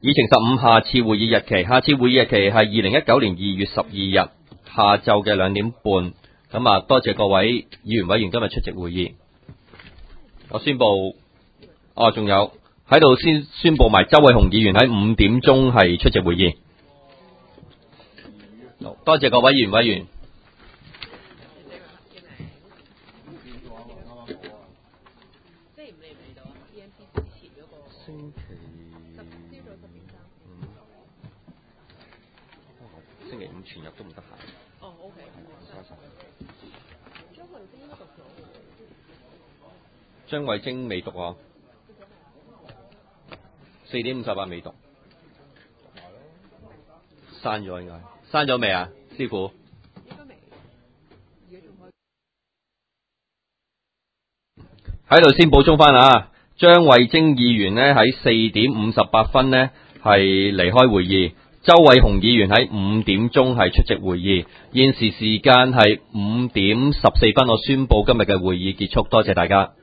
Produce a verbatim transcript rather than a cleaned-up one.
議程十五，下次會議日期，下次會議日期係二零一九年二月十二日下晝嘅兩點半。咁啊，多謝各位議員委員今日出席會議。我宣布，哦，仲有喺度先宣布埋周偉雄議員喺五點鐘係出席會議。好，多謝各位議員委員。星期五，星期五全日都唔得閒。 哦，OK。 張慧晶未讀啊，四點五十八未讀，刪咗應該，刪咗未啊，師傅？ 應該未，而家仲喺可以。 度先補充翻啊，張慧晶議員呢喺四點五十八分呢係離開會議，周偉雄議員喺五點鐘係出席會議，現時時間係五點十四分，我宣布今日嘅會議結束，多謝大家。